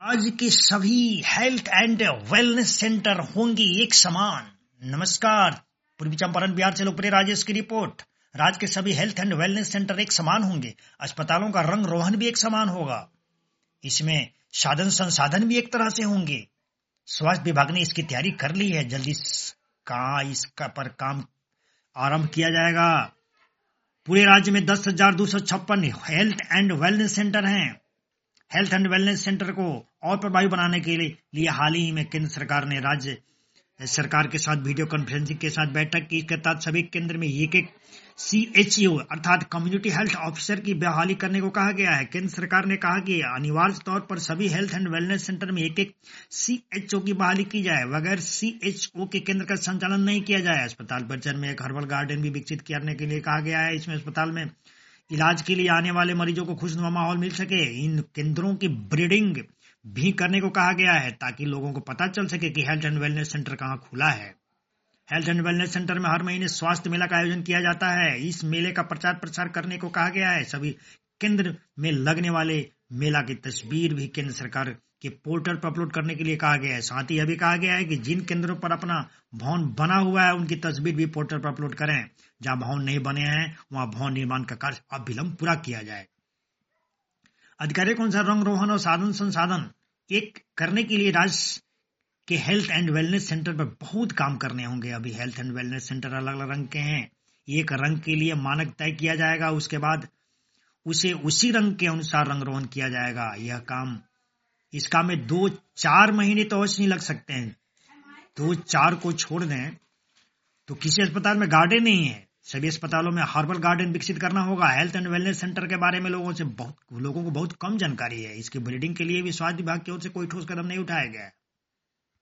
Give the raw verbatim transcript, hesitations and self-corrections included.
आज के सभी हेल्थ एंड वेलनेस सेंटर होंगे एक समान। नमस्कार, पूर्वी चंपारण बिहार से लोकप्रिय राजेश की रिपोर्ट। राज्य के सभी हेल्थ एंड वेलनेस सेंटर एक समान होंगे। अस्पतालों का रंग रोहन भी एक समान होगा। इसमें साधन संसाधन भी एक तरह से होंगे। स्वास्थ्य विभाग ने इसकी तैयारी कर ली है। जल्दी का इसका पर काम आरंभ किया जाएगा। पूरे राज्य में दस हजार दो सौ छप्पन हेल्थ एंड वेलनेस सेंटर हैं। हेल्थ एंड वेलनेस सेंटर को और प्रभावी बनाने के लिए हाल ही में केंद्र सरकार ने राज्य सरकार के साथ वीडियो कॉन्फ्रेंसिंग के साथ बैठक की। इसके तहत सभी केंद्र में एक एक सी एच ओ अर्थात कम्युनिटी हेल्थ ऑफिसर की बहाली करने को कहा गया है। केंद्र सरकार ने कहा कि अनिवार्य तौर पर सभी हेल्थ एंड वेलनेस सेंटर में एक एक सी एच ओ की बहाली की जाए। बगैर सी एच ओ के केंद्र का संचालन नहीं किया जाए। अस्पताल परिसर में एक हर्बल गार्डन भी विकसित करने के लिए कहा गया है। इसमें अस्पताल में इलाज के लिए आने वाले मरीजों को खुशनुमा माहौल मिल सके। इन केंद्रों की ब्रीडिंग भी करने को कहा गया है ताकि लोगों को पता चल सके कि हेल्थ एंड वेलनेस सेंटर कहाँ खुला है। हेल्थ एंड वेलनेस सेंटर में हर महीने स्वास्थ्य मेला का आयोजन किया जाता है। इस मेले का प्रचार प्रसार करने को कहा गया है। सभी केंद्र में लगने वाले मेला की तस्वीर भी केंद्र सरकार के पोर्टल पर अपलोड करने के लिए कहा गया है। साथ ही यह भी कहा गया है कि जिन केंद्रों पर अपना भवन बना हुआ है उनकी तस्वीर भी पोर्टल पर अपलोड करें। जहां भवन नहीं बने हैं वहां भवन निर्माण का कार्य अविलंब पूरा किया जाए। अधिकारियों के अनुसार रंग रोहन और साधन संसाधन एक करने के लिए राज्य के हेल्थ एंड वेलनेस सेंटर पर बहुत काम करने होंगे। अभी हेल्थ एंड वेलनेस सेंटर अलग अलग रंग के हैं। एक रंग के लिए मानक तय किया जाएगा, उसके बाद उसे उसी रंग के अनुसार रंग रोहन किया जाएगा। यह काम इस काम में दो चार महीने तो अवश्य नहीं लग सकते हैं। दो चार को छोड़ दें तो किसी अस्पताल में गार्डन नहीं है। सभी अस्पतालों में हर्बल गार्डन विकसित करना होगा। हेल्थ एंड वेलनेस सेंटर के बारे में लोगों से बहुत लोगों को बहुत कम जानकारी है। इसकी ब्रीडिंग के लिए भी स्वास्थ्य विभाग की ओर से कोई ठोस कदम नहीं उठाया गया है।